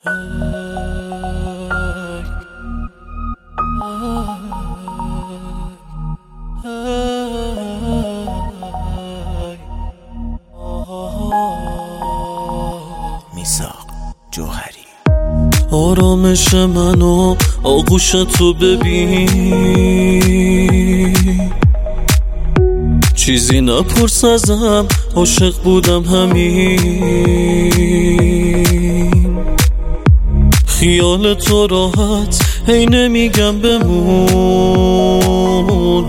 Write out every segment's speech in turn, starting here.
میثاق جوهری. آرامش منو آغوش تو ببین، چیزی نپرس ازم، عاشق بودم همین. خیال تو راحت هی نمیگم بمون،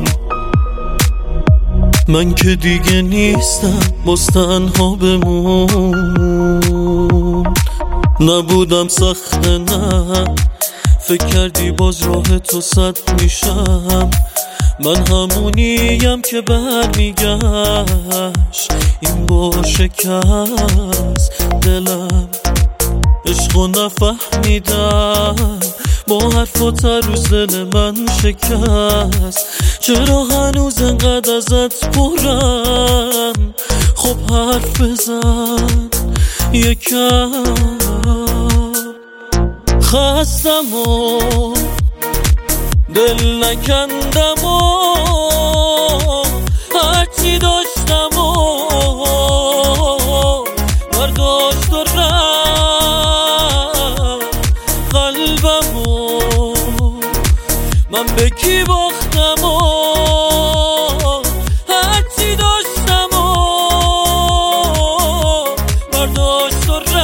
من که دیگه نیستم باز تنها بمون. نبودم سخته نه، فکر کردی باز راه تو صد میشم، من همونیم که برمیگشت این با شکست دلم. عشقو نفهمیدم با حرفات روز دل من شکست، چرا هنوز انقدر ازت پرم؟ خب حرف بزن یکم. خستم و دل نکندم و هرچی داشتم و برداشت و رفت قلبم و من به کی باختم و هرچی داشتم و برداشت و رفت.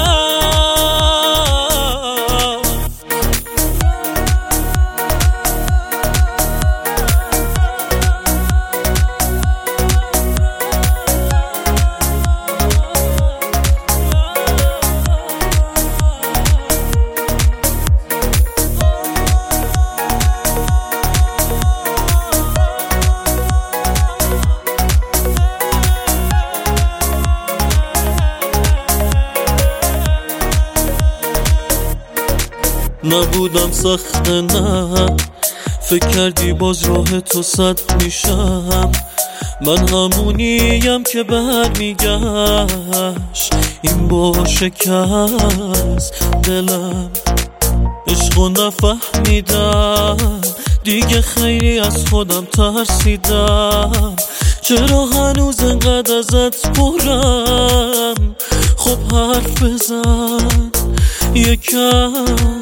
نبودم سخته نه، فکر کردی باز راه تو صد میشم، من همونیم که برمیگشت این با شکست دلم. عشقو نفهمیدم دیگه خیلی از خودم ترسیدم، چرا هنوز انقدر ازت پرم؟ خب حرف بزن یکم.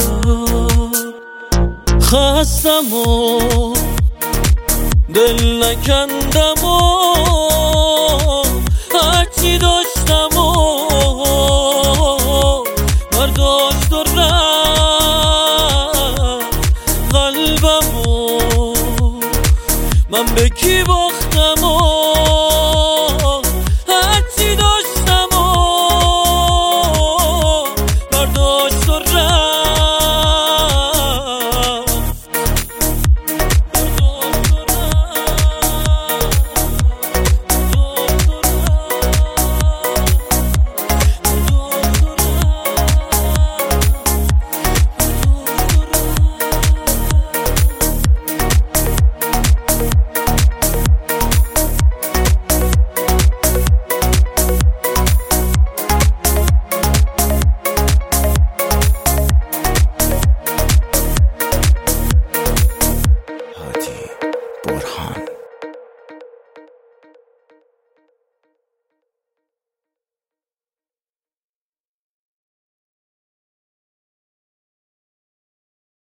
خستم و دل نکندم و هرچی داشتم و برداشت و رفت قلبم و من به کی باختم و